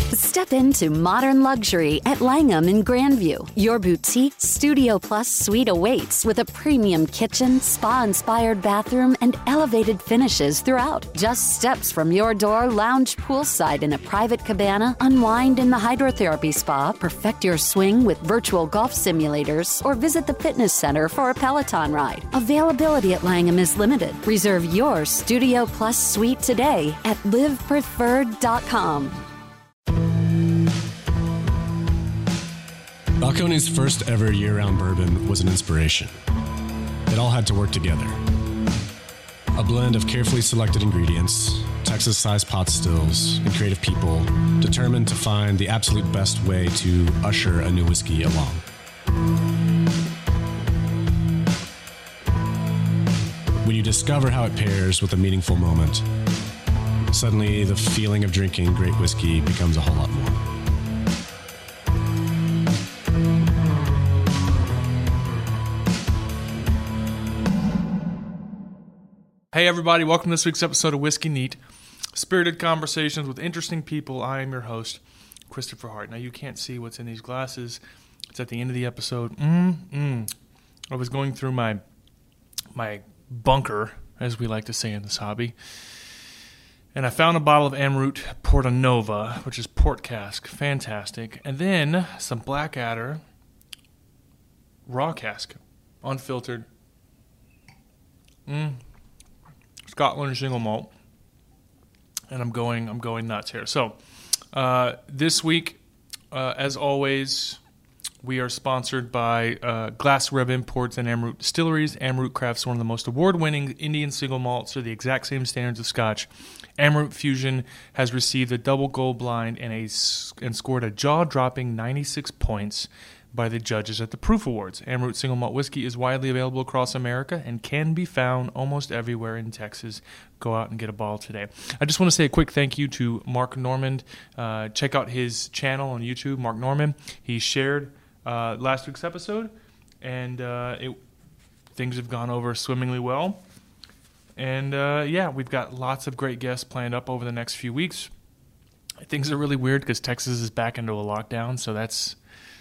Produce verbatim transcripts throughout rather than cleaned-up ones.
Step into modern luxury at Langham in Grandview. Your boutique Studio Plus suite awaits with a premium kitchen, spa-inspired bathroom, and elevated finishes throughout. Just steps from your door, lounge poolside in a private cabana, unwind in the hydrotherapy spa, perfect your swing with virtual golf simulators, or visit the fitness center for a Peloton ride. Availability at Langham is limited. Reserve your Studio Plus suite today at live preferred dot com. Balcones' first ever year-round bourbon was an inspiration. It all had to work together. A blend of carefully selected ingredients, Texas-sized pot stills, and creative people determined to find the absolute best way to usher a new whiskey along. When you discover how it pairs with a meaningful moment, suddenly the feeling of drinking great whiskey becomes a whole lot more. Hey everybody, welcome to this week's episode of Whiskey Neat, spirited conversations with interesting people. I am your host, Christopher Hart. Now you can't see what's in these glasses. It's at the end of the episode. Mm-mm. I was going through my my bunker, as we like to say in this hobby, and I found a bottle of Amrut Porta Nova, which is port cask, fantastic, and then some Blackadder raw cask, unfiltered. Mm. Scotland single malt, and I'm going, I'm going nuts here. So, uh, this week, uh, as always, we are sponsored by uh, Glass Reb Imports and Amrut Distilleries. Amrut crafts one of the most award-winning Indian single malts to the exact same standards of Scotch. Amrut Fusion has received a double gold blind and a and scored a jaw-dropping ninety-six points by the judges at the Proof Awards. Amrut Single Malt Whiskey is widely available across America and can be found almost everywhere in Texas. Go out and get a bottle today. I just want to say a quick thank you to Mark Normand. Uh, check out his channel on YouTube, Mark Normand. He shared uh, last week's episode, and uh, it, things have gone over swimmingly well. And uh, yeah, we've got lots of great guests planned up over the next few weeks. Things are really weird because Texas is back into a lockdown, so that's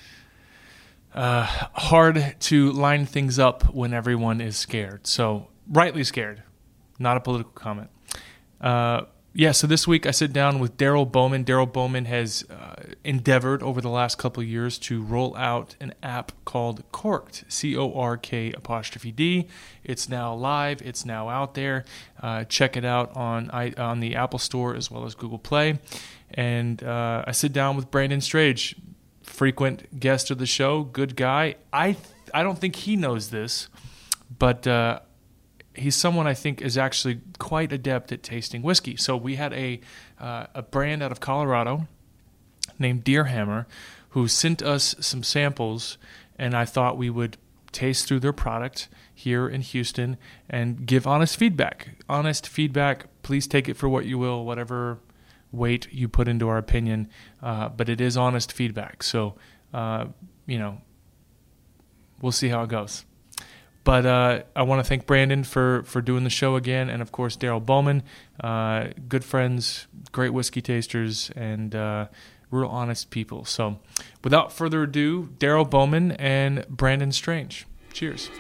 Uh, hard to line things up when everyone is scared. So, rightly scared. Not a political comment. Uh, yeah, so this week I sit down with Daryl Bowman. Daryl Bowman has uh, endeavored over the last couple of years to roll out an app called Corked, C O R K apostrophe D. It's now live. It's now out there. Uh, check it out on I, on the Apple Store as well as Google Play. And uh, I sit down with Brandon Strage, frequent guest of the show, good guy. I th- I don't think he knows this, but uh, he's someone I think is actually quite adept at tasting whiskey. So we had a uh, a brand out of Colorado named Deerhammer who sent us some samples, and I thought we would taste through their product here in Houston and give honest feedback. Honest feedback. Please take it for what you will, whatever weight you put into our opinion, uh, but it is honest feedback. So, uh, you know, we'll see how it goes. But uh, I want to thank Brandon for, for doing the show again, and of course Daryl Bowman, uh, good friends, great whiskey tasters, and uh, real honest people. So, without further ado, Daryl Bowman and Brandon Strage. Cheers.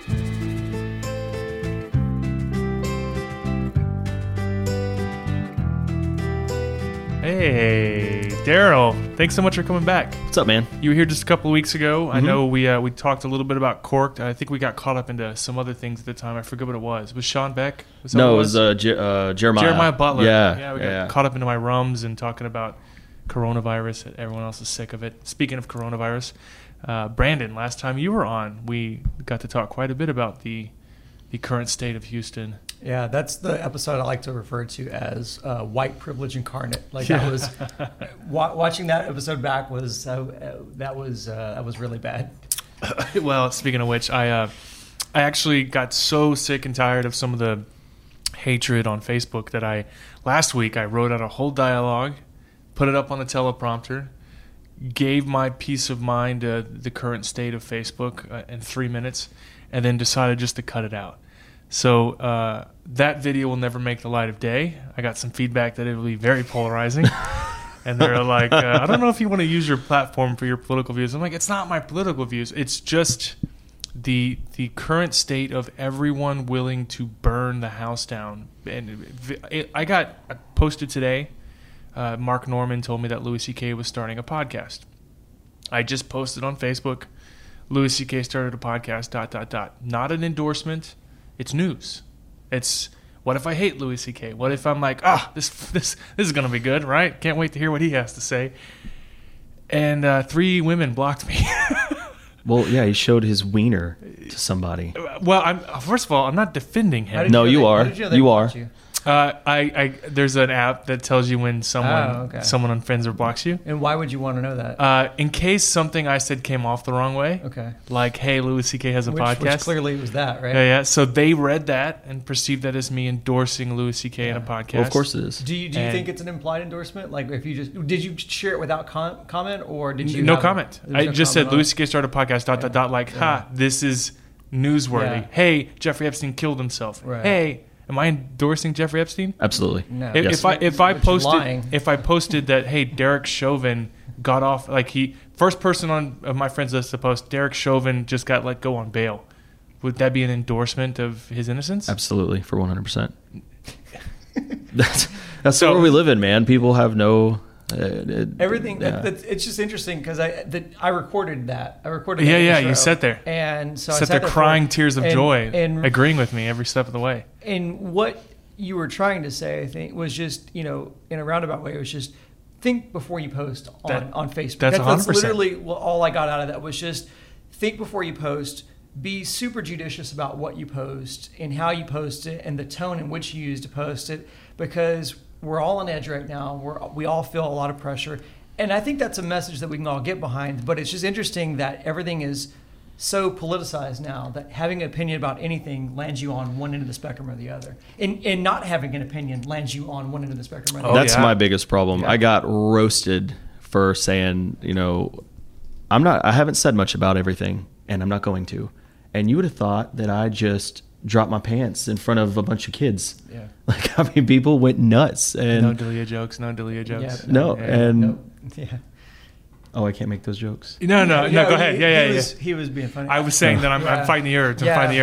Hey, Daryl, thanks so much for coming back. What's up, man? You were here just a couple of weeks ago. Mm-hmm. I know we uh, we talked a little bit about Corked. I think we got caught up into some other things at the time. I forget what it was. Was Sean Beck? Was no, it was, it was uh, Je- uh, Jeremiah. Jeremiah Butler. Yeah, yeah we got yeah. caught up into my rums and talking about coronavirus. Everyone else is sick of it. Speaking of coronavirus, uh, Brandon, last time you were on, we got to talk quite a bit about the the current state of Houston. Yeah, that's the episode I like to refer to as uh, white privilege incarnate. Like Yeah. that was wa- watching that episode back was uh, that was uh, that was really bad. Well, speaking of which, I uh, I actually got so sick and tired of some of the hatred on Facebook that I last week I wrote out a whole dialogue, put it up on the teleprompter, gave my peace of mind to the current state of Facebook uh, in three minutes, and then decided just to cut it out. So uh, that video will never make the light of day. I got some feedback that it will be very polarizing. and they're like, uh, I don't know if you want to use your platform for your political views. I'm like, it's not my political views. It's just the the current state of everyone willing to burn the house down. And it, I got I posted today. Uh, Mark Norman told me that Louis C K was starting a podcast. I just posted on Facebook, Louis C K started a podcast, dot, dot, dot. Not an endorsement. It's news. It's, what if I hate Louis C K? What if I'm like, ah, this this this is going to be good, right? Can't wait to hear what he has to say. And uh, three women blocked me. Well, yeah, he showed his wiener to somebody. Well, I'm, first of all, I'm not defending How him. did No, know you they- are. how did know they You blocked are. you? Uh, I, I there's an app that tells you when someone Oh, okay. someone unfriends or blocks you. And why would you want to know that? Uh, in case something I said came off the wrong way. Okay. Like, hey, Louis C K has a Which, podcast. which clearly was that, right? Yeah, yeah. So they read that and perceived that as me endorsing Louis C K in a podcast. Well, of course it is. Do you do you And- think it's an implied endorsement? Like, if you just did you share it without con- comment, or did you? No have- comment. there was I no just said comment on Louis it? C K started a podcast. Dot dot dot. Like, ha, this is newsworthy. Yeah. Hey, Jeffrey Epstein killed himself. Right. Hey, am I endorsing Jeffrey Epstein? Absolutely. No. If, Yes. if I if I But you're posted lying. if I posted that, hey, Derek Chauvin got off, like he first person on of my friends list to post, Derek Chauvin just got let go on bail. Would that be an endorsement of his innocence? Absolutely, for one hundred percent. That's that's So- the world we live in, man. People have no... Uh, it- Everything. yeah. That, that's, it's just interesting because I that I recorded that. I recorded. Yeah, that yeah, intro, you sat there. and so I Sat sat there there crying for- tears of and- joy, and agreeing with me every step of the way. And what you were trying to say, I think, was just, you know, in a roundabout way, it was just think before you post on, That- on Facebook. that's That- one hundred percent. literally what, all I got out of that was just think before you post, be super judicious about what you post and how you post it and the tone in which you use to post it, because we're all on edge right now. We're, we all feel a lot of pressure. And I think that's a message that we can all get behind. But it's just interesting that everything is so politicized now that having an opinion about anything lands you on one end of the spectrum or the other. And, and not having an opinion lands you on one end of the spectrum or the Oh, other. That's yeah. my biggest problem. Yeah. I got roasted for saying, you know, I'm not, I haven't said much about everything, and I'm not going to. And you would have thought that I just dropped my pants in front of a bunch of kids. Yeah. Like, I mean, people went nuts. And No Delia jokes. No Delia jokes. Yeah, no, Yeah. and No, yeah. oh, I can't make those jokes. No, no, no. Go he- ahead. Yeah, yeah, he yeah. was, He was being funny. I was saying that I'm, Yeah. I'm fighting the urge. I'm Yeah. fighting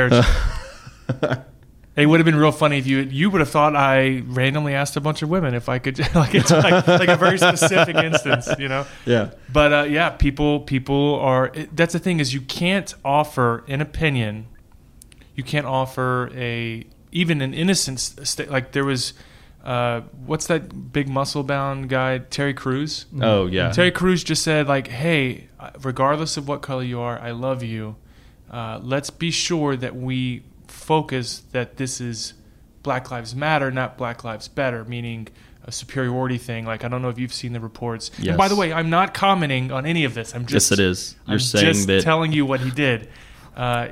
the urge. It would have been real funny if you you would have thought I randomly asked a bunch of women if I could, like it's like, like a very specific instance, you know. Yeah. But uh, yeah, people people are. It, that's the thing is you can't offer an opinion. You can't offer a even an innocent st- like there was. Uh, what's that big muscle bound guy, Terry Crews? Oh, yeah. Terry Crews just said, like, hey, regardless of what color you are, I love you. Uh, let's be sure that we focus that this is Black Lives Matter, not Black Lives Better, meaning a superiority thing. Like, I don't know if you've seen the reports. Yes. And by the way, I'm not commenting on any of this. I'm just Yes, it is. You're I'm saying just that- telling you what he did. Uh,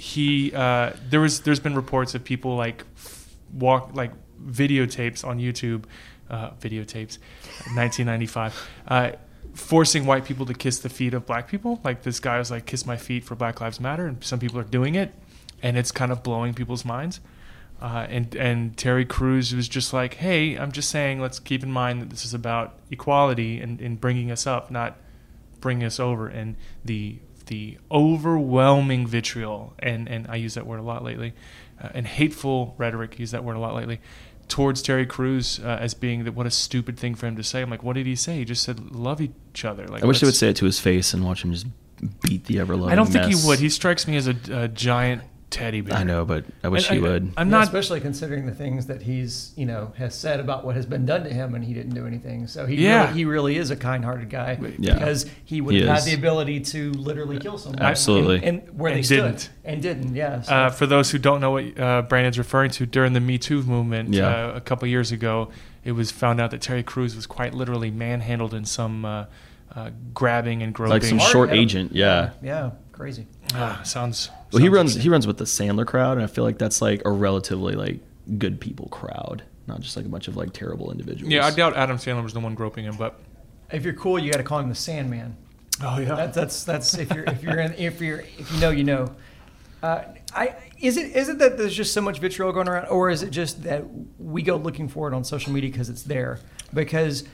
he uh, there was there's been reports of people like f- walk like videotapes on YouTube, uh, videotapes, nineteen ninety-five, uh, forcing white people to kiss the feet of black people. Like this guy was like, "Kiss my feet for Black Lives Matter," and some people are doing it, and it's kind of blowing people's minds. Uh, and and Terry Crews was just like, "Hey, I'm just saying, let's keep in mind that this is about equality and, and bringing us up, not bringing us over." And the the overwhelming vitriol, and, and I use that word a lot lately, uh, and hateful rhetoric, use that word a lot lately, towards Terry Crews uh, as being that what a stupid thing for him to say. I'm like, what did he say? He just said, love each other. Like, I wish they would let's- say it to his face and watch him just beat the ever loving I don't think mess. he would. He strikes me as a, a giant teddy bear. I know, but I wish And he I- would. I'm Yeah, not. especially considering the things that he's, you know, has said about what has been done to him, and he didn't do anything. So he, Yeah. really, he really is a kind-hearted guy Yeah. because he would He have is. had the ability to literally kill someone. Absolutely. and, and where And they stood didn't. and didn't. Yeah. So. Uh, for those who don't know what uh, Brandon's referring to, during the Me Too movement Yeah. uh, a couple years ago, it was found out that Terry Crews was quite literally manhandled in some uh, uh, grabbing and groping. Like some Hard, short yeah. agent, yeah. yeah, crazy. Ah, sounds. Well, he sounds runs interesting. he runs with the Sandler crowd, and I feel like that's like a relatively like good people crowd, not just like a bunch of like terrible individuals. Yeah, I doubt Adam Sandler was the one groping him, but. If you're cool, you got to call him the Sandman. Oh yeah. That's that's that's if you're if you're in, if you're if you know you know. Uh, I is it is it that there's just so much vitriol going around, or is it just that we go looking for it on social media because it's there? Because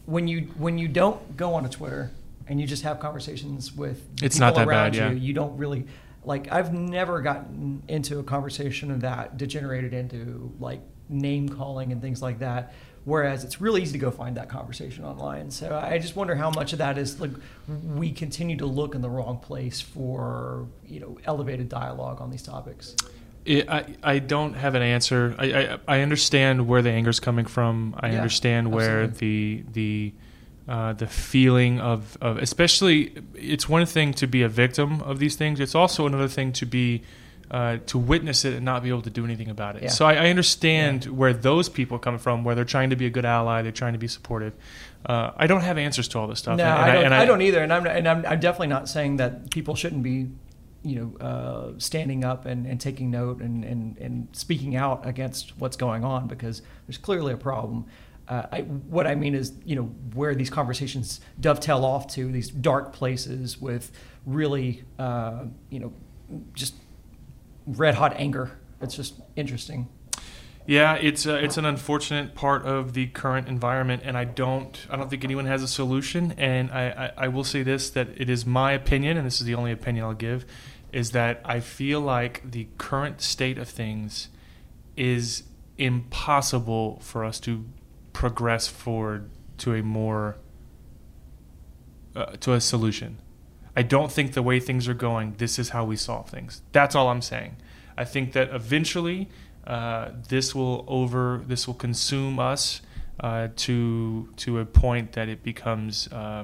when you when you don't go onto Twitter and you just have conversations with It's people not that around bad, yeah. you, you don't really like. I've never gotten into a conversation that degenerated into like name calling and things like that. Whereas it's really easy to go find that conversation online. So I just wonder how much of that is like we continue to look in the wrong place for, you know, elevated dialogue on these topics. It, I, I don't have an answer. I, I I understand where the anger's coming from. I Yeah, understand where absolutely. the the uh, the feeling of, of especially it's one thing to be a victim of these things. It's also another thing to be uh, to witness it and not be able to do anything about it. Yeah. So I, I understand Yeah. where those people come from, where they're trying to be a good ally, they're trying to be supportive. Uh, I don't have answers to all this stuff. No, and, and I, don't, and I, don't either. And I'm and I'm, I'm definitely not saying that people shouldn't be, you know, uh, standing up and, and taking note and, and, and speaking out against what's going on, because there's clearly a problem. Uh, I, what I mean is, you know, where these conversations dovetail off to these dark places with really, uh, you know, just red hot anger. It's just interesting. Yeah, it's uh, it's an unfortunate part of the current environment, and I don't I don't think anyone has a solution. And I, I, I will say this, that it is my opinion, and this is the only opinion I'll give, is that I feel like the current state of things is impossible for us to progress forward to a more uh, to a solution. I don't think the way things are going, this is how we solve things. That's all I'm saying. I think that eventually uh, this will over this will consume us uh, to to a point that it becomes uh,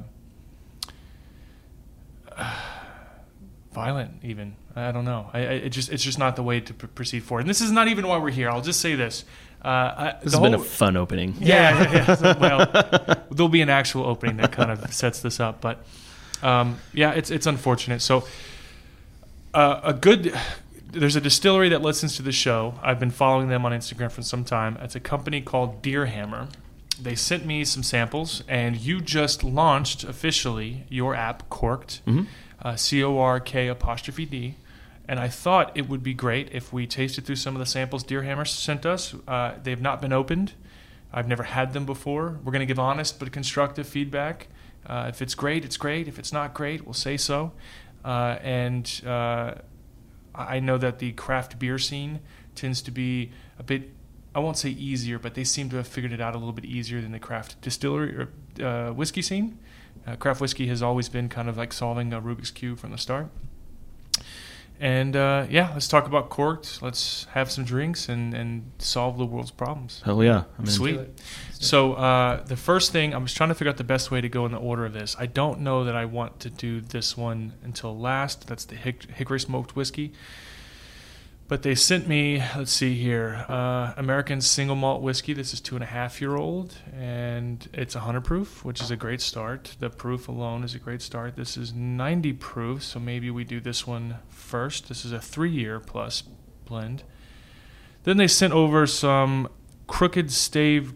violent. Even I don't know. I, I it just it's just not the way to pr- proceed forward. And this is not even why we're here. I'll just say this. Uh, I, This the has been a whole- fun opening. yeah, yeah, yeah. So, well, there'll be an actual opening that kind of sets this up, but um, yeah, it's it's unfortunate. So uh, a good there's a distillery that listens to the show. I've been following them on Instagram for some time. It's a company called Deer Hammer. They sent me some samples, and you just launched officially your app, Corked, Mm-hmm. uh, C O R K apostrophe D. And I thought it would be great if we tasted through some of the samples Deer Hammer sent us. Uh, they've not been opened. I've never had them before. We're going to give honest but constructive feedback. Uh, if it's great, it's great. If it's not great, we'll say so. Uh, and uh, I know that the craft beer scene tends to be a bit, I won't say easier, but they seem to have figured it out a little bit easier than the craft distillery or uh, whiskey scene. Uh, craft whiskey has always been kind of like solving a Rubik's Cube from the start. And uh, yeah, let's talk about Corked. Let's have some drinks and, and solve the world's problems. Hell yeah. I mean, Sweet. Do it. Let's do it. So uh, the first thing, I was trying to figure out the best way to go in the order of this. I don't know that I want to do this one until last. That's the Hick- Hickory Smoked Whiskey. But they sent me, let's see here, uh, American Single Malt Whiskey. This is two and a half year old, and it's one hundred proof, which is a great start. The proof alone is a great start. This is ninety proof, so maybe we do this one first. This is a three year plus blend. Then they sent over some Crooked Stave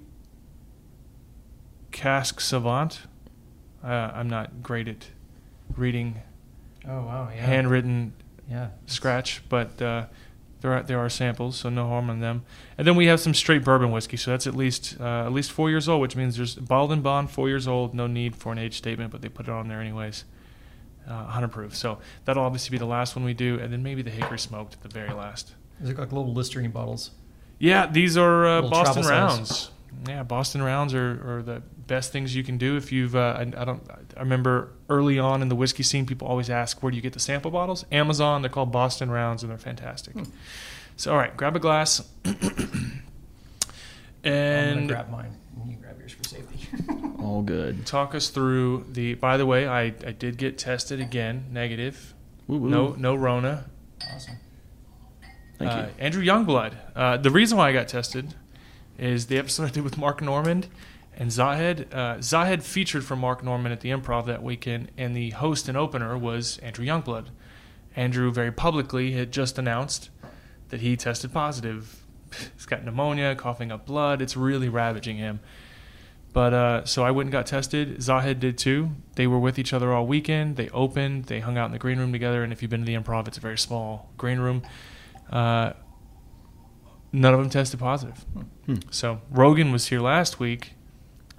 Cask Savant. Uh, I'm not great at reading Oh wow, yeah, handwritten yeah. scratch, but uh, there are there are samples, so no harm on them. And then we have some straight bourbon whiskey, so that's at least uh, at least four years old, which means there's bottled and bond, four years old, no need for an age statement, but they put it on there anyways. Uh, one hundred proof. So that'll obviously be the last one we do, and then maybe the Hickory Smoked at the very last. These look like little Listerine bottles. Yeah, these are uh, Little Boston travel size. Rounds. Yeah, Boston Rounds are, are the best things you can do if you've. Uh, I, I don't. I remember early on in the whiskey scene, people always ask, "Where do you get the sample bottles?" Amazon. They're called Boston Rounds, and they're fantastic. Hmm. So, all right, grab a glass, I'm gonna and grab mine. You can grab yours for safety. all good. talk us through the. By the way, I, I did get tested again, negative. Woo, woo. No no Rona. Awesome. Thank uh, you. Andrew Youngblood. Uh, the reason why I got tested is the episode I did with Mark Normand and Zahed. Uh, Zahed featured for Mark Normand at the Improv that weekend, and the host and opener was Andrew Youngblood. Andrew very publicly had just announced that he tested positive. He's got pneumonia, coughing up blood. It's really ravaging him. But uh, so I went and got tested. Zahed did too. They were with each other all weekend. They opened. They hung out in the green room together. And if you've been to the Improv, it's a very small green room. Uh, none of them tested positive. Hmm. So Rogan was here last week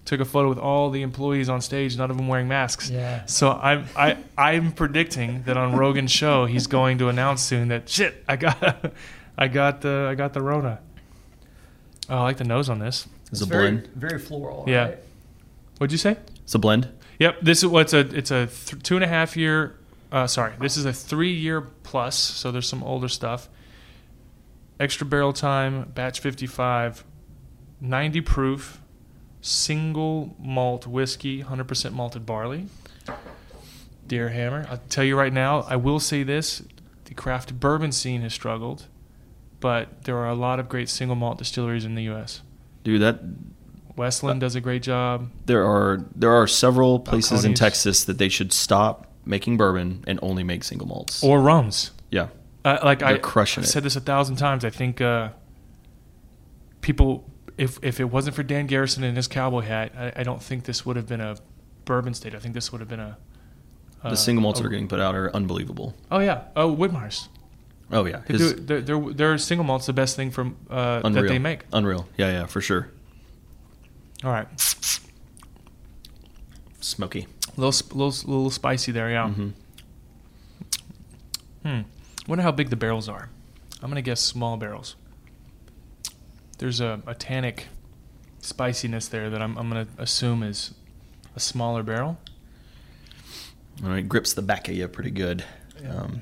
took a photo with all the employees on stage, none of them wearing masks. Yeah. So I'm I I'm predicting that on Rogan's show he's going to announce soon that shit I got I got the I got the Rona. Oh, I like the nose on this. It's, It's a very, blend. very floral. Yeah. Right? What'd you say? It's a blend. Yep. This is what's a it's a th- two and a half year. Uh, sorry, this is a three year plus. So there's some older stuff. Extra barrel time, batch fifty-five, ninety proof, single malt whiskey, one hundred percent malted barley. Deer Hammer. I'll tell you right now, I will say this: the craft bourbon scene has struggled, but there are a lot of great single malt distilleries in the U S. Dude, that Westland does a great job. there are there are several places in Balcones. Texas that they should stop making bourbon and only make single malts. Or rums. yeah. Uh, like They're I, crushing I've it. said this a thousand times. I think uh, people, if if it wasn't for Dan Garrison and his cowboy hat, I, I don't think this would have been a bourbon state. I think this would have been a. Uh, The single malts a- that are getting put out are unbelievable. Oh yeah. Oh, Whitmars. Oh yeah. They His- do, their, their, their single malt's the best thing from uh, unreal. that they make. Unreal. Yeah, yeah, for sure. All right, Smoky. a little sp- little little spicy there. Yeah. Mhm. Hmm. Wonder how big the barrels are. I'm gonna guess small barrels. There's a, a tannic spiciness there that I'm I'm gonna assume is a smaller barrel. All right, grips the back of you pretty good. Yeah. Um,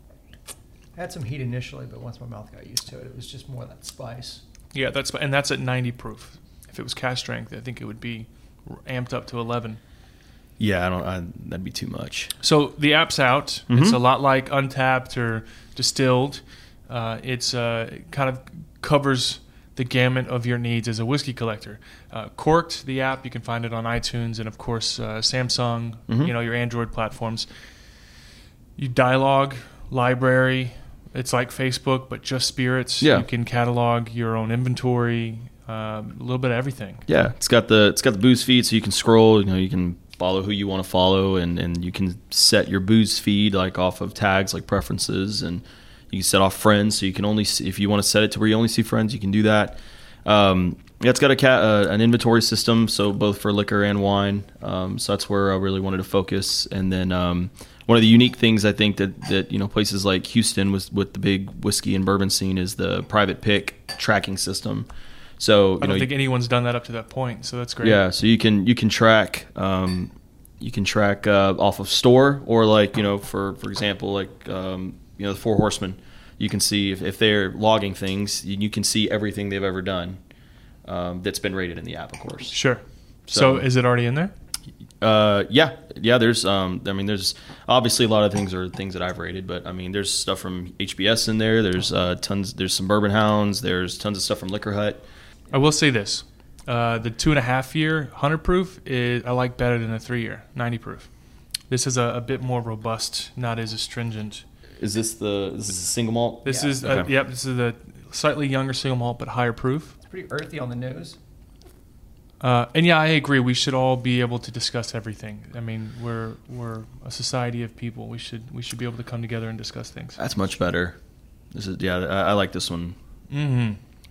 I had some heat initially, but once my mouth got used to it, it was just more of that spice. Yeah, that's and that's at ninety proof. If it was cask strength, I think it would be amped up to eleven. yeah, I don't. I, that'd be too much. So the app's out. Mhm. It's a lot like Untapped or Distilled. Uh, it's uh, it kind of covers the gamut of your needs as a whiskey collector. Uh, Corked, the app, you can find it on iTunes and of course uh, Samsung. Mhm. You know, your Android platforms. You dialogue, library. It's like Facebook, but just spirits. Yeah. You can catalog your own inventory. Um, a little bit of everything. Yeah, it's got the it's got the booze feed, so you can scroll. You know, you can follow who you want to follow, and, and you can set your booze feed like off of tags like preferences, and you can set off friends, so you can only see, if you want to set it to where you only see friends, you can do that. Um, yeah, it's got a ca- uh, an inventory system, so both for liquor and wine. Um, so that's where I really wanted to focus. And then um, one of the unique things I think that, that you know places like Houston with with the big whiskey and bourbon scene is the private pick tracking system. So you I don't know, think anyone's done that up to that point, so that's great. yeah, so you can you can track um, you can track uh, off of store, or like you know for for example like um, you know the Four Horsemen, you can see if, if they're logging things, you, you can see everything they've ever done um, that's been rated in the app, of course. Sure. So, So- is it already in there? Uh, yeah, yeah. There's um, I mean, there's obviously a lot of things are things that I've rated, but I mean, there's stuff from H B S in there. There's uh, tons. There's some Bourbon Hounds. There's tons of stuff from Liquor Hut. I will say this: uh, the two and a half year hundred proof is I like better than the three year ninety proof. This is a, a bit more robust, not as astringent. Is this the this is a single malt? This Yeah. is uh, Okay. yep. This is a slightly younger single malt, but higher proof. It's pretty earthy on the nose. Uh, and yeah, I agree. We should all be able to discuss everything. I mean, we're we're a society of people. We should we should be able to come together and discuss things. That's much better. This is yeah. I, I like this one. Mm-hmm.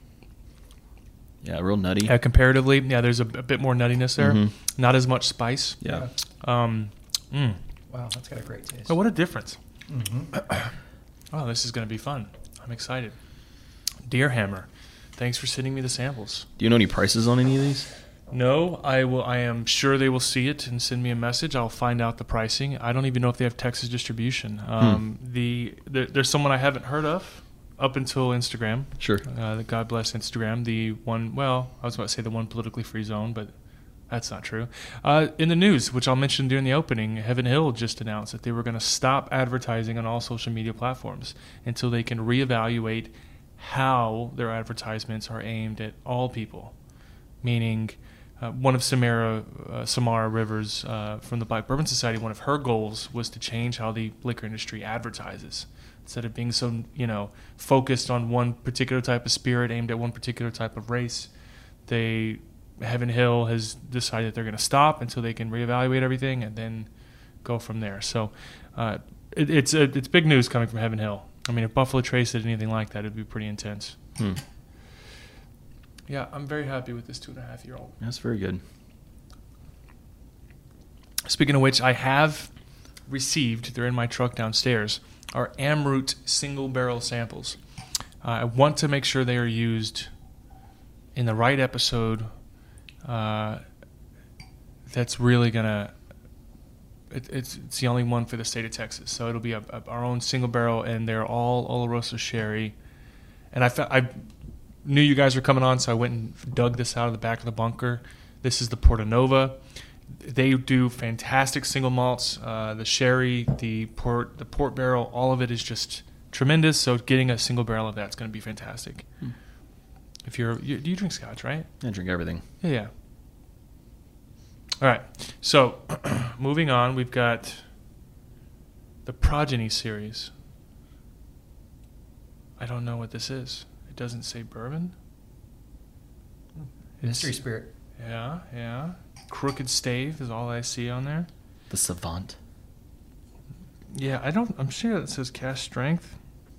Yeah, real nutty. Yeah, comparatively, yeah, there's a, a bit more nuttiness there. Mhm. Not as much spice. Yeah. Um, mm. Wow, that's got a great taste. Oh, what a difference! Mm-hmm. Oh, this is going to be fun. I'm excited. Deer Hammer, thanks for sending me the samples. Do you know any prices on any of these? No, I will. I am sure they will see it and send me a message. I'll find out the pricing. I don't even know if they have Texas distribution. Um, the, the there's someone I haven't heard of up until Instagram. Sure. Uh, the God bless Instagram. The one, well, I was about to say the one politically free zone, but that's not true. Uh, in the news, which I'll mention during the opening, Heaven Hill just announced that they were going to stop advertising on all social media platforms until they can reevaluate how their advertisements are aimed at all people, meaning. Uh, one of Samara, uh, Samara Rivers uh, from the Black Bourbon Society, one of her goals was to change how the liquor industry advertises. Instead of being so, you know, focused on one particular type of spirit aimed at one particular type of race, they, Heaven Hill has decided that they're going to stop until they can reevaluate everything and then go from there. So uh, it, it's a, it's big news coming from Heaven Hill. I mean, if Buffalo Trace did anything like that, it'd be pretty intense. Hmm. Yeah, I'm very happy with this two and a half year old. That's very good. Speaking of which, I have received, they're in my truck downstairs, our Amroot single barrel samples. Uh, I want to make sure they are used in the right episode. Uh, that's really going to, it, it's it's the only one for the state of Texas. So it'll be a, a, our own single barrel, and they're all Oloroso sherry. And I, fe- I knew you guys were coming on, so I went and dug this out of the back of the bunker. This is the Porta Nova. They do fantastic single malts. Uh, the sherry, the port, the port barrel, all of it is just tremendous. So getting a single barrel of that's going to be fantastic. Hmm. If you're, you, do you drink scotch, right? I drink everything. Yeah. yeah. All right. So moving on, we've got the Progeny series. I don't know what this is. It doesn't say bourbon. Mystery Spirit. Yeah, yeah. Crooked Stave is all I see on there. The Savant. Yeah, I don't. I'm sure that says Cask Strength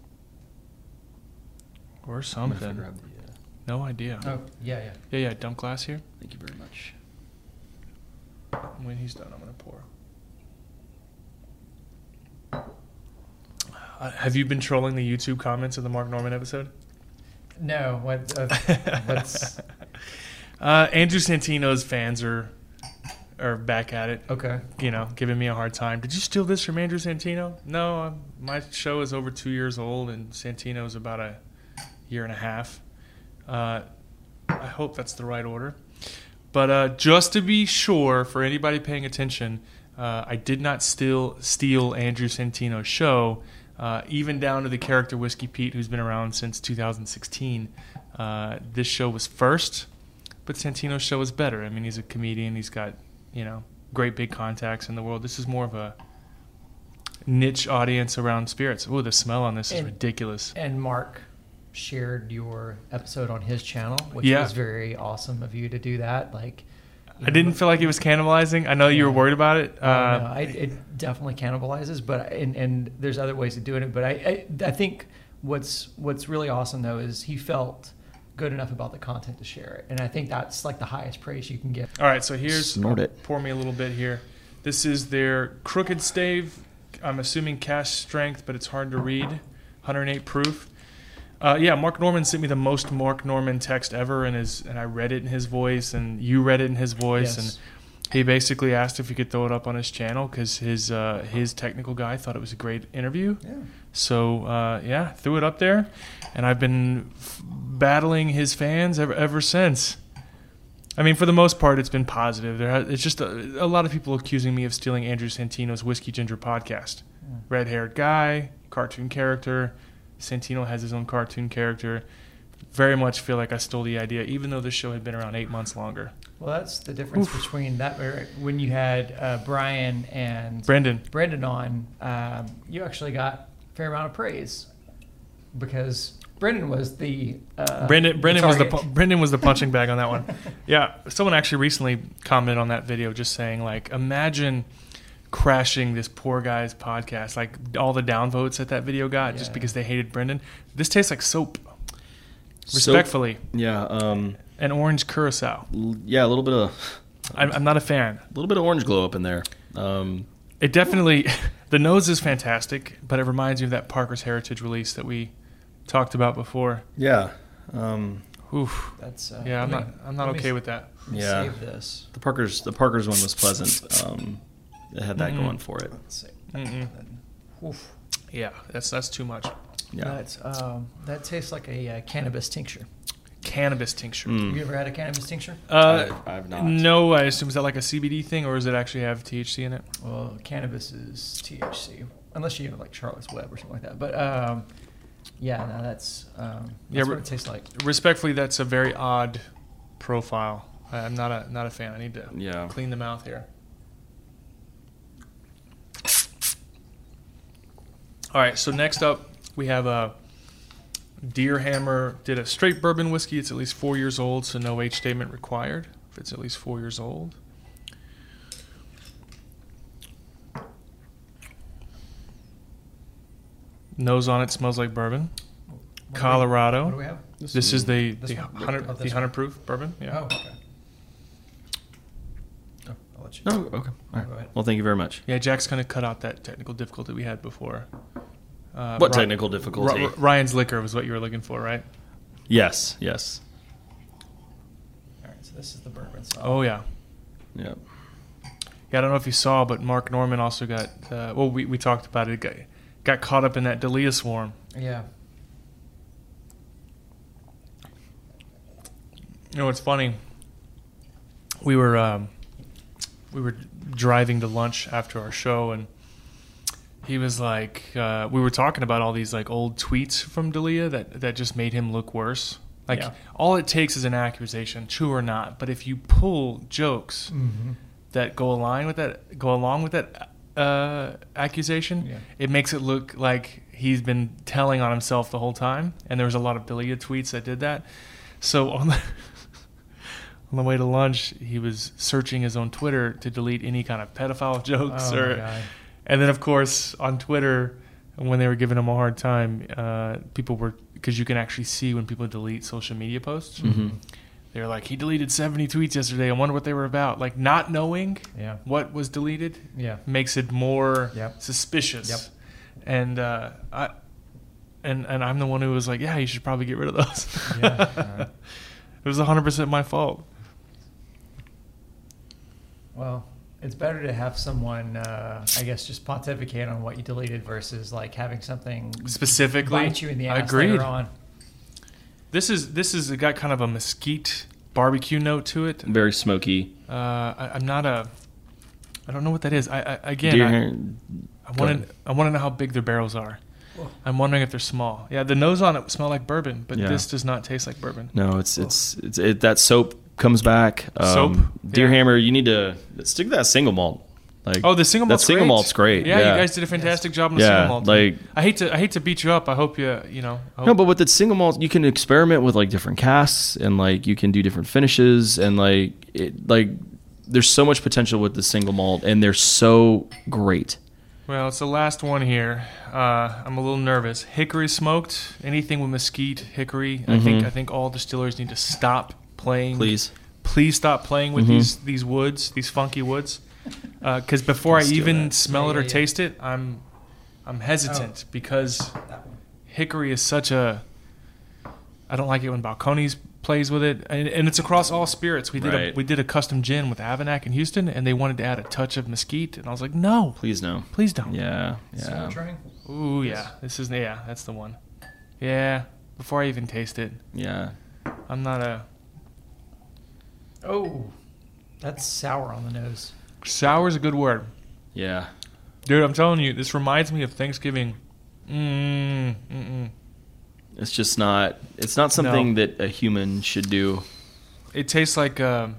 or something. The, uh, no idea. Oh, yeah, yeah. Yeah, yeah. Dump glass here. Thank you very much. When he's done, I'm gonna pour. Uh, have you been trolling the YouTube comments of the Mark Norman episode? No. What? Uh, what's? Uh, Andrew Santino's fans are are back at it. Okay. You know, giving me a hard time. Did you steal this from Andrew Santino? No, um, my show is over two years old, and Santino's about a year and a half. Uh, I hope that's the right order. But uh, just to be sure, for anybody paying attention, uh, I did not steal steal Andrew Santino's show, uh, even down to the character Whiskey Pete, who's been around since two thousand sixteen. Uh, this show was first. But Santino's show is better. I mean, he's a comedian. He's got, you know, great big contacts in the world. This is more of a niche audience around spirits. Ooh, the smell on this is and, ridiculous. And Mark shared your episode on his channel, which yeah. was very awesome of you to do that. Like, I didn't feel like it was cannibalizing. I know yeah. you were worried about it. Uh, uh, no, I, it definitely cannibalizes, but and, and there's other ways of doing it. But I, I I think what's what's really awesome though is he felt good enough about the content to share it, and I think that's like the highest praise you can get. All right, so here's Snort it. Pour me a little bit here. This is their Crooked Stave. I'm assuming Cask Strength, but it's hard to read. one hundred eight proof. Uh, yeah, Mark Norman sent me the most Mark Norman text ever, and his and I read it in his voice, and you read it in his voice, yes. and he basically asked if he could throw it up on his channel because his uh, his technical guy thought it was a great interview. Yeah. So uh, yeah, threw it up there, and I've been f- battling his fans ever ever since. I mean, for the most part, it's been positive. There, it's just a, a lot of people accusing me of stealing Andrew Santino's Whiskey Ginger podcast. Yeah. Red-haired guy, cartoon character. Santino has his own cartoon character. Very much feel like I stole the idea, even though this show had been around eight months longer. Well, that's the difference Oof. between that when you had uh, Brian and Brendan. Brendan on. Um, you actually got a fair amount of praise because Brendan was the uh, Brendan. Brendan the was the Brendan was the punching bag on that one. Yeah, someone actually recently commented on that video, just saying like, imagine crashing this poor guy's podcast, like all the downvotes that that video got yeah. just because they hated Brendan. This tastes like soap. Respectfully. Soap, yeah. Um, and orange curacao. L- yeah, a little bit of... I'm, I'm not a fan. A little bit of orange glow up in there. Um, it definitely... The nose is fantastic, but it reminds me of that Parker's Heritage release that we talked about before. Yeah. Um, Oof. That's, uh, yeah, I'm me, not I'm not okay me, with that. Yeah. Save this. The Parker's the Parker's one was pleasant. Um, it had that mm-hmm. going for it. Let's see. Mm-hmm. Oof. Yeah, that's that's too much. Yeah. That's, um, that tastes like a uh, cannabis tincture. Cannabis tincture. Mm. Have you ever had a cannabis tincture? Uh, I've, I've not. No, I assume is that like a C B D thing, or does it actually have T H C in it? Well, cannabis is T H C, unless you have like Charlotte's Web or something like that. But um, yeah, no, that's um, that's yeah, what re- it tastes like. Respectfully, that's a very odd profile. I'm not a not a fan. I need to yeah. clean the mouth here. All right, so next up we have a Deer Hammer did a straight bourbon whiskey. It's at least four years old, so no age statement required if it's at least four years old. Nose on it smells like bourbon. What Colorado. What do we have? This, this is the this the one? hundred Oh, the hundred proof bourbon. Yeah. Oh, okay. Oh, I'll let much. No, okay. All right. Go ahead. Well, thank you very much. Yeah, Jack's going to cut out that technical difficulty we had before. Uh, What Ry- technical difficulty? Ry- Ryan's liquor was what you were looking for, right? Yes, yes. All right, so this is the bourbon song. Oh, yeah. Yep. Yeah, I don't know if you saw, but Mark Norman also got, uh, well, we, we talked about it, got, got caught up in that Dalia swarm. Yeah. You know, it's funny. We were um, we were driving to lunch after our show, and he was like, uh, we were talking about all these like old tweets from Dalia that, that just made him look worse. Like, Yeah. all it takes is an accusation, true or not. But if you pull jokes Mm-hmm. that go along with that, go along with that uh, accusation, Yeah. it makes it look like he's been telling on himself the whole time. And there was a lot of Dalia tweets that did that. So on the on the way to lunch, he was searching his own Twitter to delete any kind of pedophile jokes, Oh, or, my God. and then of course on Twitter, when they were giving him a hard time, uh, people were, because you can actually see when people delete social media posts. Mm-hmm. They were like, he deleted seventy tweets yesterday. I wonder what they were about. Like, not knowing Yeah. what was deleted Yeah. makes it more Yep. suspicious. Yep. And uh, I and and I'm the one who was like, yeah, you should probably get rid of those. Yeah. Uh, It was one hundred percent my fault. well, it's better to have someone, uh, I guess, just pontificate on what you deleted versus like having something Specifically, bite you in the I ass agreed. later on. This is this is got kind of a mesquite barbecue note to it. Very smoky. Uh, I, I'm not a. I don't know what that is. I, I again, Deer I, hair- I Go want ahead. to. I want to know how big their barrels are. I'm wondering if they're small. Yeah, the nose on it smell like bourbon, but Yeah. this does not taste like bourbon. No, it's it's it's it, that soap comes back. Um, Soap? Deer Yeah. Hammer, you need to stick to that single malt. Like Oh, the single that malt's single great. malt's great. Yeah, Yeah, you guys did a fantastic job on the Yeah, single malt. like- I hate to I hate to beat you up. I hope you you know. I hope, No, but with the single malt, you can experiment with like different casks and like you can do different finishes and like it like there's so much potential with the single malt and they're so great. well, it's the last one here. Uh, I'm a little nervous. Hickory smoked. Anything with mesquite, hickory. I think I think all distillers need to stop playing. Please. please stop playing with Mhm. these these woods, these funky woods. Because before I Let's do even that. smell Yeah, it or yeah, yeah. taste it, I'm I'm hesitant because That one. hickory is such a. I don't like it when Balcones plays with it, and, and it's across all spirits. We did a Right. we did a custom gin with Avanac in Houston, and they wanted to add a touch of mesquite, and I was like, no, Please no. please don't. Yeah. Soul Yeah. Train? Ooh, yeah, this is yeah, that's the one. Yeah, before I even taste it, Yeah. I'm not a Oh, that's sour on the nose. sour is a good word, Yeah. dude. I'm telling you, this reminds me of Thanksgiving. Mm, mm-mm. It's just not it's not something that a human should do. It tastes like um,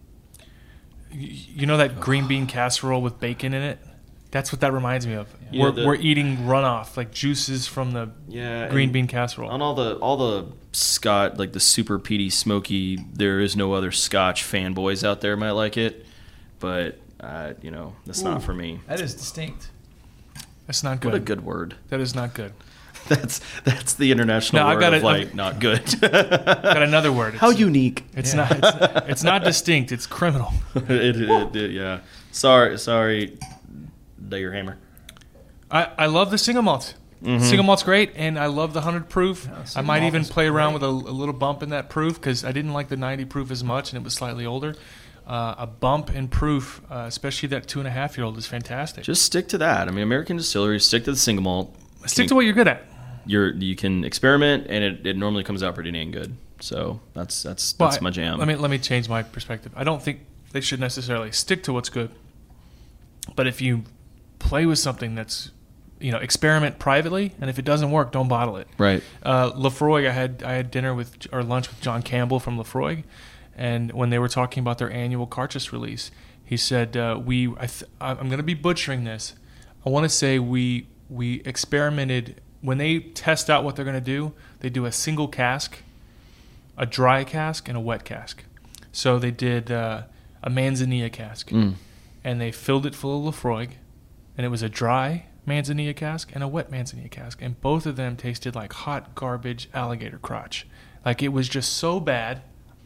y- you know that green bean casserole with bacon in it. That's what that reminds me of. You We're, know, the- we're eating runoff, like juices from the Yeah. green and bean casserole. On all the all the Scott like the super peaty smoky, there is no other Scotch fanboys out there might like it, but uh, you know that's not Ooh. for me. That is distinct. That's not good. What a good word. That is not good. That's that's the international No, I word got of it. like not good. Got another word. It's, How unique. It's Yeah. not. It's, it's not distinct. It's criminal. it, it, it- yeah. Sorry, sorry. Deer Hammer. I, I love the single malt. Mm-hmm. Single malt's great, and I love the hundred proof. Yeah, I single might malt even is play around great. with a, a little bump in that proof because I didn't like the ninety proof as much, and it was slightly older. Uh, a bump in proof, uh, especially that two and a half year old, is fantastic. Just stick to that. I mean, American distilleries stick to the single malt. Stick to what you're good at. You're you can experiment, and it, it normally comes out pretty dang good. So that's that's Well, that's I- my jam. Let me let me change my perspective. I don't think they should necessarily stick to what's good, but if you play with something that's, you know, experiment privately, and if it doesn't work, don't bottle it. right. Uh, Lefroy, I had I had dinner with or lunch with John Campbell from Lefroy, and when they were talking about their annual cartridge release, he said uh, we I th- I'm going to be butchering this. I want to say we we experimented when they test out what they're going to do. They do a single cask, a dry cask, and a wet cask. So they did uh, a Manzanilla cask, Mm. and they filled it full of Lefroy, and it was a dry Manzanilla cask and a wet Manzanilla cask, and both of them tasted like hot garbage alligator crotch. Like it was just so bad.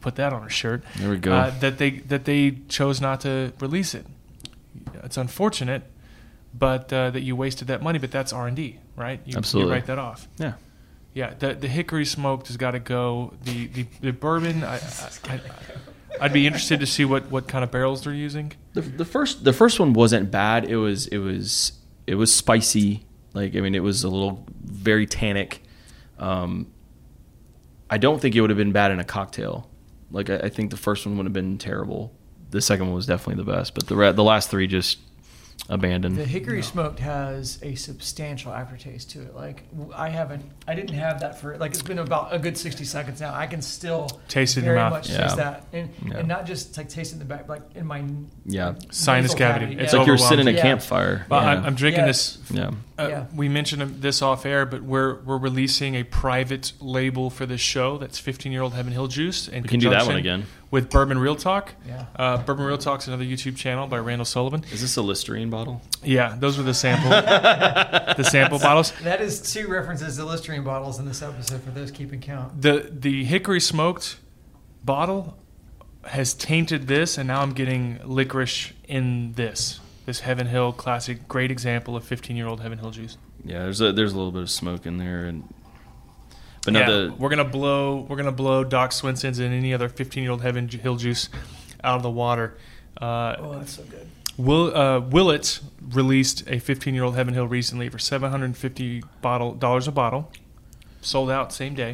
put that on a shirt. There we go. Uh, that they that they chose not to release it. It's unfortunate, but uh, that you wasted that money. But that's R and D, right? You, Absolutely. You write that off. Yeah. Yeah. The the hickory smoked has got to go. The the, the bourbon. I, I, I, I'd be interested to see what, what kind of barrels they're using. The, the first the first one wasn't bad. It was it was it was spicy. Like I mean, it was a little very tannic. Um, I don't think it would have been bad in a cocktail. Like I, I think the first one would have been terrible. The second one was definitely the best, but the re- the last three just abandoned. The hickory smoked has a substantial aftertaste to it. Like I haven't, I didn't have that for like it's been about a good sixty seconds now. I can still Taste it in very your mouth. much Yeah. taste that, and, Yeah. and not just like taste it in the back, like in my Yeah. Sinus nasal cavity. Yeah. It's It's like you're sitting in a Yeah. campfire. Well, yeah. I'm, I'm drinking Yeah. this. yeah. Uh, Yeah. We mentioned this off air, but we're we're releasing a private label for this show. That's fifteen year old Heaven Hill Juice. In We can do that one conjunction again. with Bourbon Real Talk. Yeah. Uh, Bourbon Real Talk's another YouTube channel by Randall Sullivan. Is this a Listerine bottle? Yeah, those were the sample the sample bottles. That is two references to Listerine bottles in this episode for those keeping count. The the hickory smoked bottle has tainted this, and now I'm getting licorice in this. This Heaven Hill classic, great example of fifteen year old Heaven Hill juice. Yeah, there's a there's a little bit of smoke in there, and but no, yeah, the we're gonna blow we're gonna blow Doc Swinson's and any other fifteen year old Heaven Hill juice out of the water. Uh, Oh, that's so good. Will uh, Willett released a fifteen year old Heaven Hill recently for seven hundred fifty bottle dollars a bottle, sold out same day.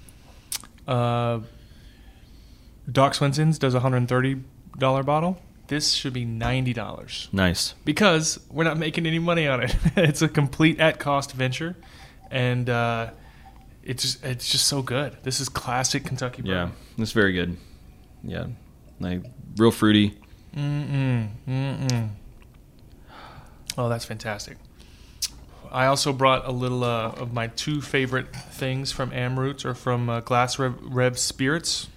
Uh, Doc Swinson's does a hundred and thirty dollar bottle. This should be ninety dollars nice. because we're not making any money on it. It's a complete at cost venture, and uh, it's just, it's just so good. This is classic Kentucky Yeah, bourbon. it's very good. Yeah, like real fruity. Mm-mm. Mm-mm. Oh, that's fantastic. I also brought a little uh, of my two favorite things from Amroots or from uh, Glass Rev, Rev Spirits.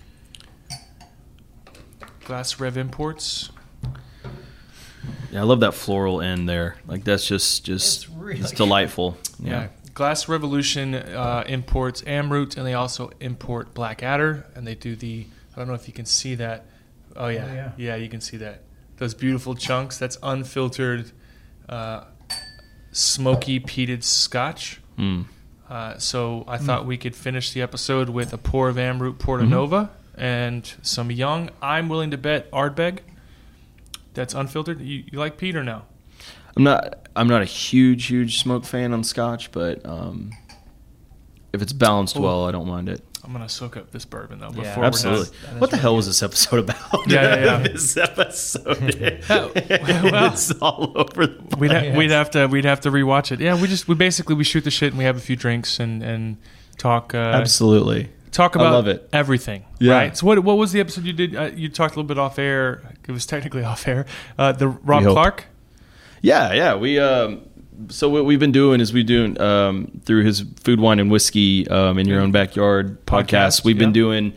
Glass Rev Imports. Yeah, I love that floral end there. Like that's just just It's really it's good. delightful. Yeah. Yeah. Glass Revolution uh, imports Amroot, and they also import Blackadder, and they do the, I don't know if you can see that. Oh, yeah. Oh, yeah. Yeah, you can see that. Those beautiful chunks. That's unfiltered, uh, smoky, peated scotch. Mm. Uh, so I thought we could finish the episode with a pour of Amroot Porto Nova and some young, I'm willing to bet, Ardbeg. That's unfiltered. You, you like peat or no? I'm not I'm not a huge huge smoke fan on Scotch, but um, if it's balanced Ooh. well, I don't mind it. I'm going to soak up this bourbon, though, Yeah. before Absolutely. we're done. That is What the really hell good. was this episode about? Yeah, yeah, yeah. This episode. well- it's all over the place. We'd, ha- Yes. we'd have to we'd have to rewatch it. Yeah, we just we basically we shoot the shit and we have a few drinks and and talk uh, Absolutely. talk I about love it. everything. Yeah. Right. So what what was the episode you did? Uh, you talked a little bit off air. It was technically off air. Uh, the Rob We hope. Clark. Yeah, yeah. We um, so what we've been doing is we doing um, through his Food, Wine, and Whiskey um, in Your Own Backyard podcast. Podcast, We've been yeah. doing.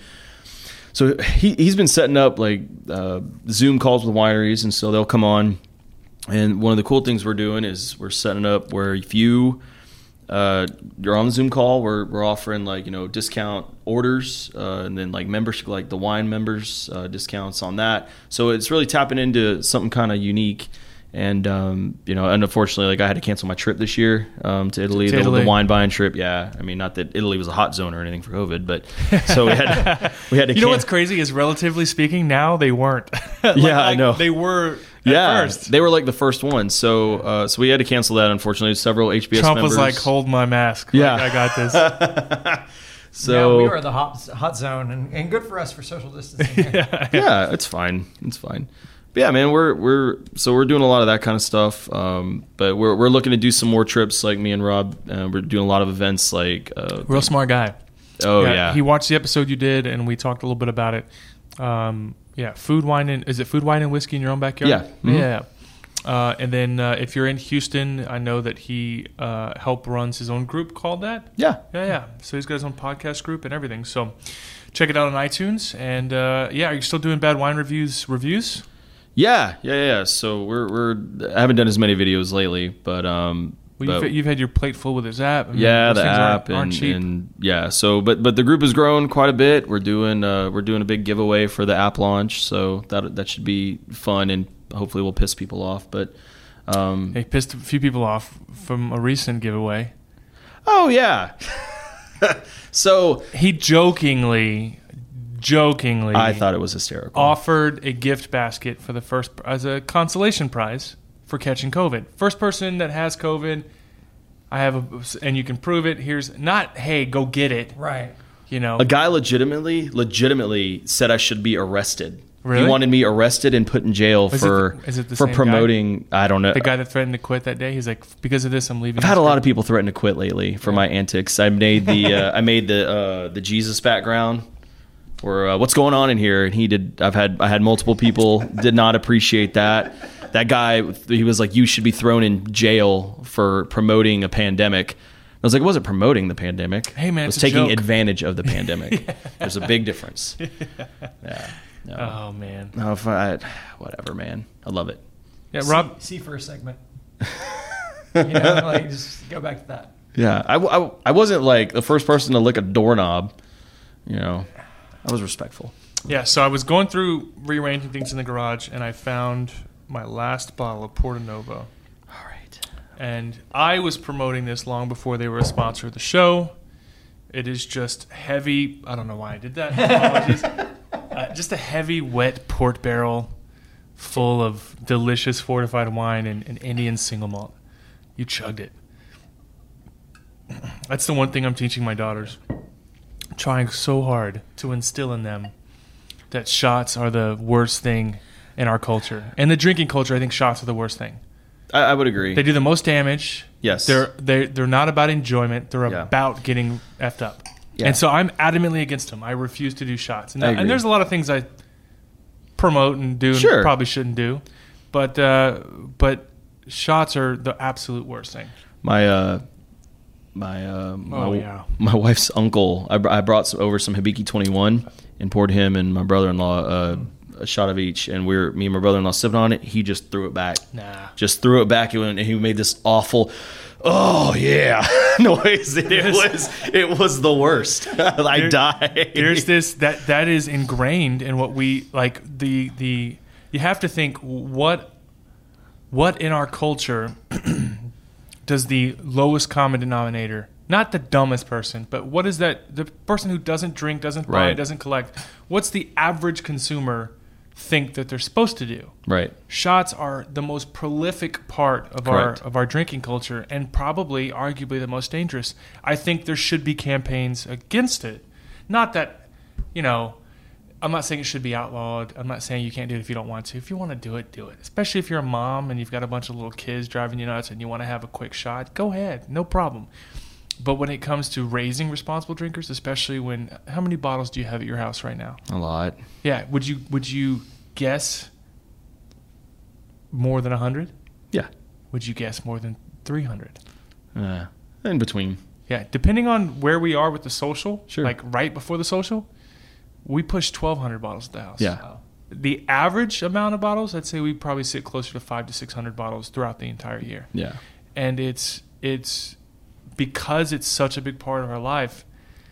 So he he's been setting up like uh, Zoom calls with wineries, and so they'll come on. And one of the cool things we're doing is we're setting up where if you uh, you're on the Zoom call, we're we're offering like you know discount orders uh, and then like membership, like the wine members uh, discounts on that. So it's really tapping into something kind of unique. And um, you know, and unfortunately, like I had to cancel my trip this year um, to Italy, To the, Italy. the wine buying trip. Yeah, I mean, not that Italy was a hot zone or anything for COVID, but so we had we had to. You know can- what's crazy is relatively speaking, now they weren't. Like- Yeah, I like know. They were at yeah, first. they were like the first ones. So uh, so we had to cancel that. Unfortunately, several H B S Trump members. was like, "Hold my mask." Yeah. Like, I got this. so yeah, we are the hot hot zone, and, and good for us for social distancing. Here. yeah, it's fine. It's fine. But yeah, man, we're we're so we're doing a lot of that kind of stuff. Um, but we're we're looking to do some more trips, like me and Rob. Uh, we're doing a lot of events, like uh, Real smart guy. oh yeah, He watched the episode you did, and we talked a little bit about it. Um, yeah, food, wine, and is it food, wine, and whiskey in your own backyard? Yeah. Mhm. Yeah. Uh, and then uh, if you're in Houston, I know that he uh, help runs his own group called that. yeah. Yeah, yeah. So he's got his own podcast group and everything. So check it out on iTunes. And uh, yeah, are you still doing bad wine reviews? Reviews? Yeah, yeah, yeah. So we're we're I haven't done as many videos lately, but um, Well, you've, But- you've had your plate full with this app. I mean, Yeah, those the things aren't- app aren't and, cheap. and yeah. So, but but the group has grown quite a bit. We're doing uh, we're doing a big giveaway for the app launch, so that that should be fun and hopefully we'll piss people off. But um, They pissed a few people off from a recent giveaway. oh yeah. So He jokingly, jokingly, I thought it was hysterical. offered a gift basket for the first as a consolation prize for catching COVID. First person that has COVID, I have a, and you can prove it. Here's not, hey, go get it. Right. You know, A guy legitimately, legitimately said I should be arrested. Really? He wanted me arrested and put in jail Is it for the- is it the for same promoting. I don't know. the guy that threatened to quit that day. He's like, because of this, I'm leaving. I've had a lot of people threaten to quit lately for my antics. I made the uh, I made the uh, the Jesus background. Or uh, what's going on in here? And he did. I've had I had multiple people did not appreciate that. That guy, he was like, you should be thrown in jail for promoting a pandemic. I was like, I wasn't promoting the pandemic. Hey, man, I was it's a taking joke. advantage of the pandemic. yeah. There's a big difference. Yeah. No. Oh man. No, if I, whatever, man. I love it. Yeah, Rob. C, C first segment. you know, like just go back to that. Yeah, I, I, I wasn't like the first person to lick a doorknob. You know, I was respectful. Yeah, so I was going through rearranging things in the garage, and I found my last bottle of Porto Novo. All right. And I was promoting this long before they were a sponsor of the show. It is just heavy. I don't know why I did that. Apologies. uh, just a heavy, wet port barrel full of delicious fortified wine and, and Indian single malt. You chugged it. That's the one thing I'm teaching my daughters. Trying so hard to instill in them that shots are the worst thing in our culture. And the drinking culture, I think shots are the worst thing. I, I would agree. They do the most damage. Yes. They're they're they're not about enjoyment. They're Yeah. about getting effed up. Yeah. And so I'm adamantly against them. I refuse to do shots. And, I that- agree. and there's a lot of things I promote and do and Sure. probably shouldn't do. But uh, but shots are the absolute worst thing. My uh, my uh, my, Oh, yeah. my wife's uncle. I, br- I brought some, over some Hibiki twenty-one and poured him and my brother-in-law uh, a shot of each, and we were me and my brother-in-law sipping on it. He just threw it back. Nah. Just threw it back, and he made this awful, oh yeah, noise. It was it was the worst. I There- died. There's this that that is ingrained in what we like. The the you have to think what what in our culture does the lowest common denominator, not the dumbest person, but what is that the person who doesn't drink, doesn't buy, Right. doesn't collect? What's the average consumer think that they're supposed to do? Right. Shots are the most prolific part of Correct. our of our drinking culture, and probably, arguably, the most dangerous. I think there should be campaigns against it. Not that, you know, I'm not saying it should be outlawed. I'm not saying you can't do it if you don't want to. If you want to do it, do it. Especially if you're a mom and you've got a bunch of little kids driving you nuts and you want to have a quick shot, go ahead, no problem. But when it comes to raising responsible drinkers, especially when, how many bottles do you have at your house right now? A lot. Yeah, would you would you guess more than one hundred? Yeah. Would you guess more than three hundred? Uh, in between. Yeah, depending on where we are with the social, Sure. like right before the social, we push twelve hundred bottles at the house. Yeah. The average amount of bottles, I'd say we probably sit closer to five to six hundred bottles throughout the entire year. Yeah. And it's it's because it's such a big part of our life.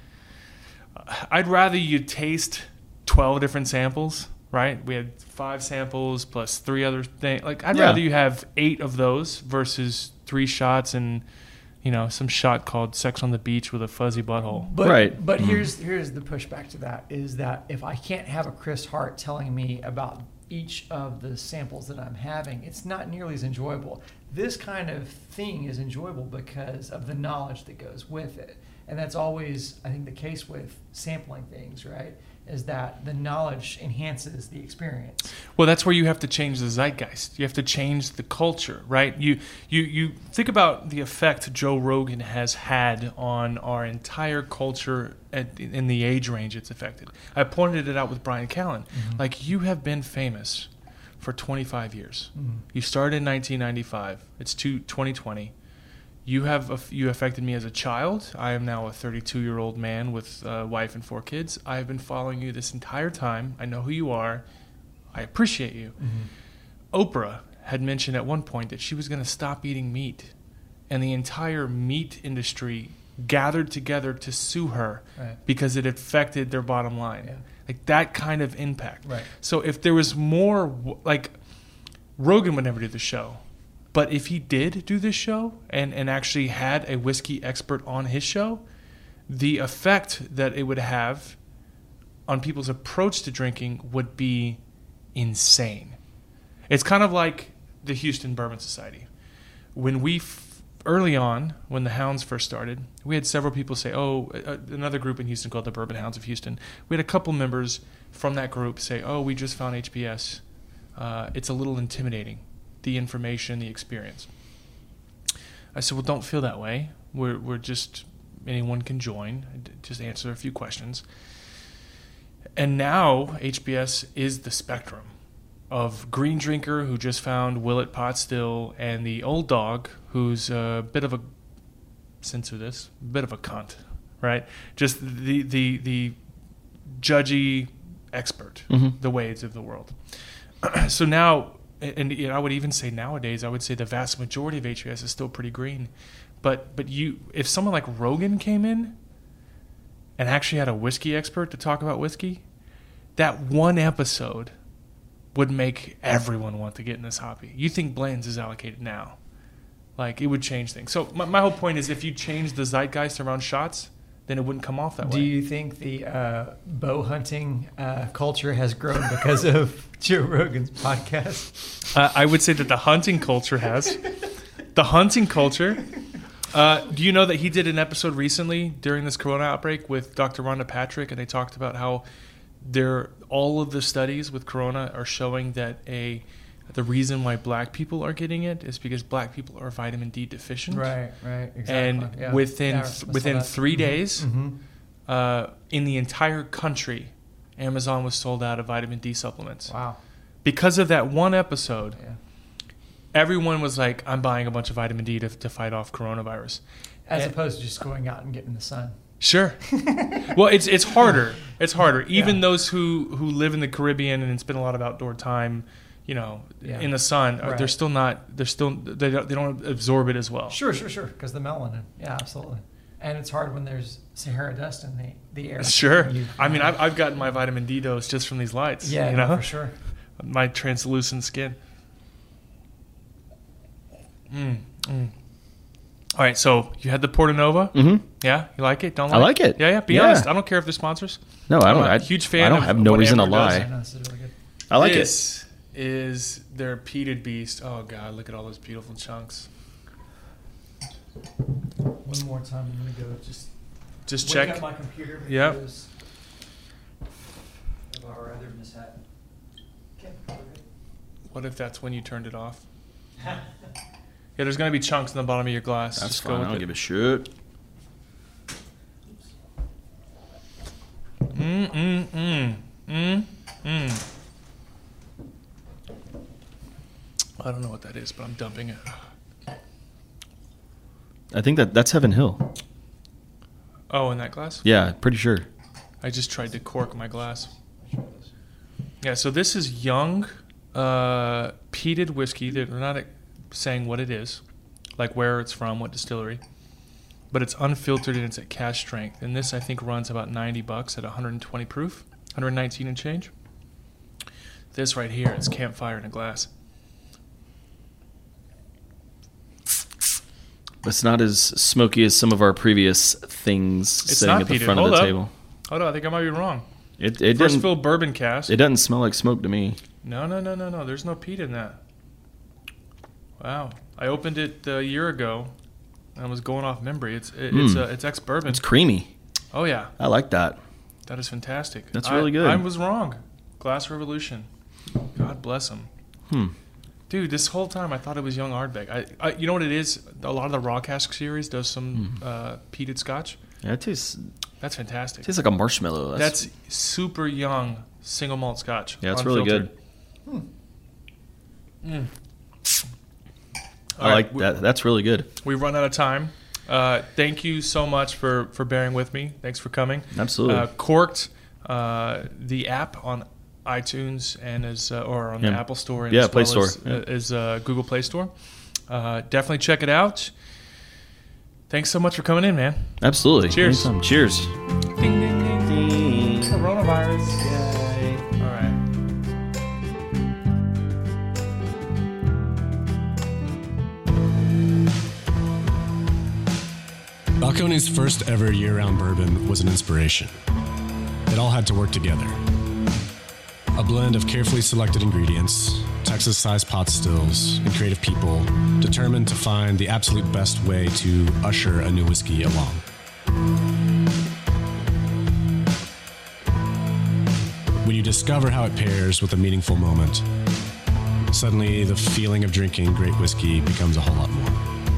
I'd rather you taste twelve different samples, right? We had five samples plus three other things. Like I'd Yeah. rather you have eight of those versus three shots and, you know, some shot called Sex on the Beach with a fuzzy butthole. But, Right. But Mhm. here's here's the pushback to that is that if I can't have a Chris Hart telling me about each of the samples that I'm having, it's not nearly as enjoyable. This kind of thing is enjoyable because of the knowledge that goes with it. And that's always, I think, the case with sampling things, right? Is that the knowledge enhances the experience. Well, that's where you have to change the zeitgeist. You have to change the culture, right? You you you think about the effect Joe Rogan has had on our entire culture at, in the age range it's affected. I pointed it out with Brian Callen. Mm-hmm. Like, you have been famous for twenty-five years. Mm-hmm. You started in nineteen ninety-five. It's two, twenty twenty. You have aff- you affected me as a child. I am now a thirty-two-year-old man with a wife and four kids. I have been following you this entire time. I know who you are. I appreciate you. Mm-hmm. Oprah had mentioned at one point that she was going to stop eating meat and the entire meat industry gathered together to sue her Right. because it affected their bottom line. Yeah. Like that kind of impact. Right. So if there was more, like Rogan would never do the show, but if he did do this show and, and actually had a whiskey expert on his show, the effect that it would have on people's approach to drinking would be insane. It's kind of like the Houston Bourbon Society. When we f- early on, when the Hounds first started, we had several people say, oh, uh, another group in Houston called the Bourbon Hounds of Houston. We had a couple members from that group say, oh, we just found H B S. Uh, it's a little intimidating, the information, the experience. I said, well, don't feel that way. We're, we're just, anyone can join. Just answer a few questions. And now H B S is the spectrum of green drinker who just found Willet Pot Still and the old dog who's a bit of a, censor this, a bit of a cunt, right? Just the the the judgy expert, Mhm. the Wades of the world. So now, and you know, I would even say nowadays, I would say the vast majority of H B S is still pretty green. But but you, if someone like Rogan came in and actually had a whiskey expert to talk about whiskey, that one episode would make everyone want to get in this hobby. You think Blanton's is allocated now. Like, it would change things. So my, my whole point is if you change the zeitgeist around shots, then it wouldn't come off that Do way. you think the uh, bow hunting uh, culture has grown because of Joe Rogan's podcast? Uh, I would say that the hunting culture has. The hunting culture. Uh, do you know that he did an episode recently during this corona outbreak with Doctor Rhonda Patrick, and they talked about how there all of the studies with corona are showing that a the reason why black people are getting it is because black people are vitamin D deficient. Right, right, exactly. And Yeah. within Yeah, I th- saw within that. three days, Mhm. uh, in the entire country, Amazon was sold out of vitamin D supplements. Wow. Because of that one episode, Yeah. everyone was like, I'm buying a bunch of vitamin D to, to fight off coronavirus. As And- opposed to just going out and getting in the sun. Sure. Well, it's it's harder. It's harder. Even Yeah. those who, who live in the Caribbean and spend a lot of outdoor time, you know, Yeah. in the sun, uh, they're Right. still not. They're still they don't, they don't absorb it as well. Sure, sure, sure. Because the melanin. Yeah, absolutely. And it's hard when there's Sahara dust in the, the air. Sure. You- I mean, I've I've gotten my vitamin D dose just from these lights. yeah, you no, know, for sure. my translucent skin. Mm, mm. All right, so you had the Porto Nova. Mm-hmm. Yeah, you like it? Don't I like, like it. Yeah, yeah. Be Yeah. honest. I don't care if they're sponsors. No, I don't. I'm a I, huge fan I don't of have no reason to whatever does. lie. Yeah, no, this is really good. I like it. This is their peated beast. Oh God, look at all those beautiful chunks. One more time, I'm going to go just Just wake check. up my computer. Yep. because of our other mishap. Okay. What if that's when you turned it off? Yeah, there's gonna be chunks in the bottom of your glass. That's Just fine. go I with don't it. give a shit. Mm mm mm mm mm. I don't know what that is, but I'm dumping it. I think that that's Heaven Hill. Oh, in that glass? Yeah, pretty sure. I just tried to cork my glass. Yeah, so this is young, uh, peated whiskey. They're not saying what it is, like where it's from, what distillery, but it's unfiltered and it's at cask strength. And this, I think, runs about ninety bucks at one hundred twenty proof, one hundred nineteen and change. This right here is Campfire in a glass. It's not as smoky as some of our previous things It's sitting not at the peated. front Hold of the up. table. Hold on, I think I might be wrong. It it First didn't fill bourbon cask. it doesn't smell like smoke to me. No, no, no, no, no. There's no peat in that. Wow. I opened it a year ago, and I was going off memory. It's it, it's Mm. uh, it's ex bourbon. It's creamy. Oh yeah, I like that. that is fantastic. That's I- really good. I was wrong. Glass Revolution. God bless him. Hmm. Dude, this whole time I thought it was Young Ardbeg. I, I, you know what it is? A lot of the Raw Cask series does some Hmm. uh, peated Scotch. Yeah, it tastes That's fantastic. tastes like a marshmallow. That's, That's super young single malt Scotch. yeah, it's really good. unfiltered. Mm. I All right, like we- that. That's really good. We've run out of time. Uh, thank you so much for, for bearing with me. Thanks for coming. Absolutely. Uh, Corked, uh, the app on iTunes and as uh, or on the Yeah. Apple Store and Yeah, as Play well Store. as, Yeah. uh, as uh, Google Play Store. Uh, definitely check it out. thanks so much for coming in, man. Absolutely. Cheers. Anytime. Cheers. Ding, ding, ding. Ding. Coronavirus. Yay. All right. Balcones' first ever year-round bourbon was an inspiration. It all had to work together. A blend of carefully selected ingredients, Texas-sized pot stills, and creative people determined to find the absolute best way to usher a new whiskey along. When you discover how it pairs with a meaningful moment, suddenly the feeling of drinking great whiskey becomes a whole lot more.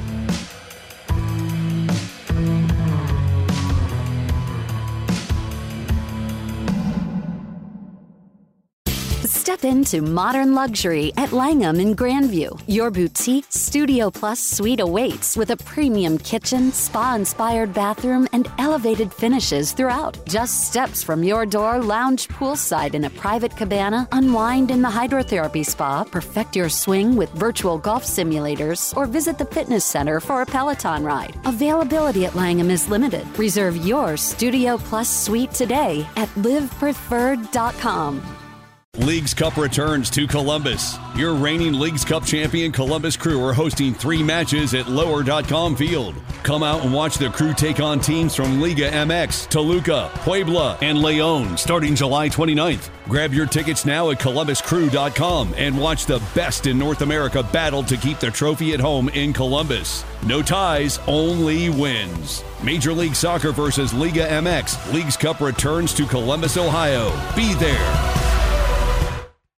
Step into modern luxury at Langham in Grandview. Your boutique Studio Plus suite awaits with a premium kitchen, spa-inspired bathroom, and elevated finishes throughout. Just steps from your door, lounge poolside in a private cabana, unwind in the hydrotherapy spa, perfect your swing with virtual golf simulators, or visit the fitness center for a Peloton ride. Availability at Langham is limited. Reserve your Studio Plus suite today at live preferred dot com. Leagues Cup returns to Columbus. Your reigning Leagues Cup champion Columbus Crew are hosting three matches at lower dot com Field. Come out and watch the Crew take on teams from Liga M X, Toluca, Puebla, and Leon starting July twenty-ninth. Grab your tickets now at columbus crew dot com and watch the best in North America battle to keep the trophy at home in Columbus. No ties, only wins. Major League Soccer versus Liga M X. Leagues Cup returns to Columbus, Ohio. Be there.